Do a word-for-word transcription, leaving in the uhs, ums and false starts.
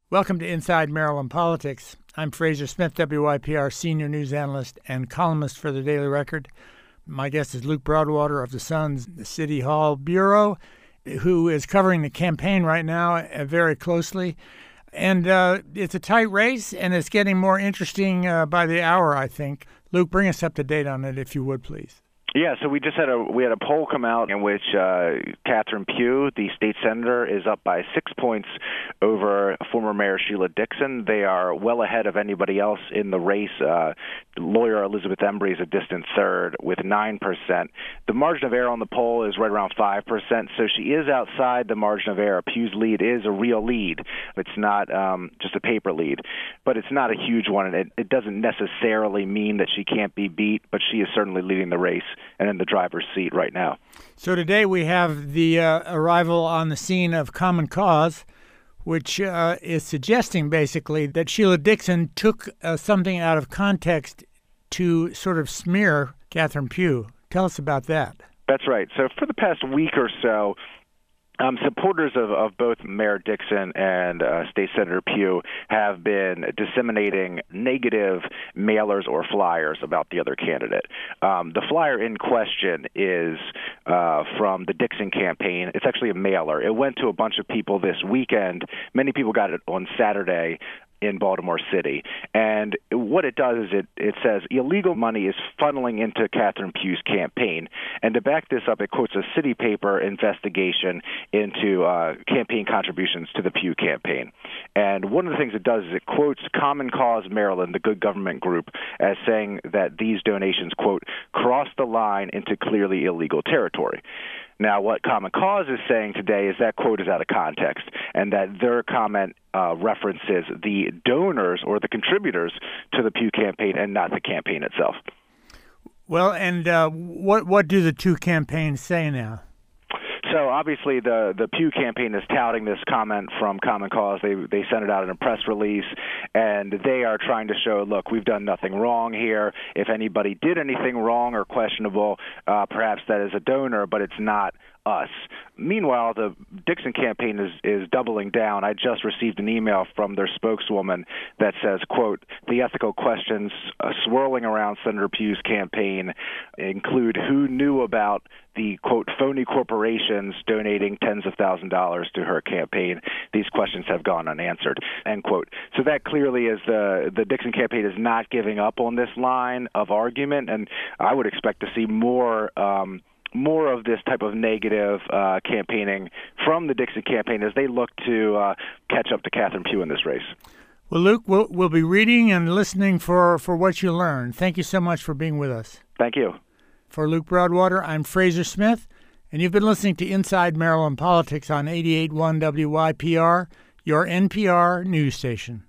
Welcome to Inside Maryland Politics. I'm Fraser Smith, W Y P R senior news analyst and columnist for the Daily Record. My guest is Luke Broadwater of the Sun's City Hall Bureau, who is covering the campaign right now uh, very closely. And uh, it's a tight race, and it's getting more interesting uh, by the hour, I think. Luke, bring us up to date on it, if you would, please. Yeah, so we just had a we had a poll come out in which uh, Catherine Pugh, the state senator, is up by six points over former Mayor Sheila Dixon. They are well ahead of anybody else in the race. Uh, lawyer Elizabeth Embry is a distant third with nine percent. The margin of error on the poll is right around five percent, so she is outside the margin of error. Pugh's lead is a real lead. It's not um, just a paper lead, but it's not a huge one, and it, it doesn't necessarily mean that she can't be beat, but she is certainly leading the race and in the driver's seat right now. So today we have the uh, arrival on the scene of Common Cause, which uh, is suggesting basically that Sheila Dixon took uh, something out of context to sort of smear Catherine Pugh. Tell us about that. That's right. So for the past week or so, Um, supporters of, of both Mayor Dixon and uh, State Senator Pugh have been disseminating negative mailers or flyers about the other candidate. Um, the flyer in question is uh, from the Dixon campaign. It's actually a mailer. It went to a bunch of people this weekend. Many people got it on Saturday in Baltimore City. And what it does is it, it says illegal money is funneling into Catherine Pugh's campaign. And to back this up, it quotes a city paper investigation into uh, campaign contributions to the Pugh campaign. And one of the things it does is it quotes Common Cause Maryland, the good government group, as saying that these donations, quote, cross the line into clearly illegal territory. Now, what Common Cause is saying today is that quote is out of context, and that their comment uh, references the donors or the contributors to the Pugh campaign and not the campaign itself. Well, and uh, what what do the two campaigns say now? So obviously the, the Pugh campaign is touting this comment from Common Cause. They they sent it out in a press release, and they are trying to show, look, we've done nothing wrong here. If anybody did anything wrong or questionable, uh, perhaps that is a donor, but it's not us. Meanwhile, the Dixon campaign is, is doubling down. I just received an email from their spokeswoman that says, quote, the ethical questions uh, swirling around Senator Pugh's campaign include who knew about the, quote, phony corporations donating tens of thousands of dollars to her campaign. These questions have gone unanswered, end quote. So that clearly is the, the Dixon campaign is not giving up on this line of argument, and I would expect to see more um, more of this type of negative uh, campaigning from the Dixon campaign as they look to uh, catch up to Catherine Pugh in this race. Well, Luke, we'll, we'll be reading and listening for, for what you learn. Thank you so much for being with us. Thank you. For Luke Broadwater, I'm Fraser Smith, and you've been listening to Inside Maryland Politics on eighty-eight point one W Y P R, your N P R news station.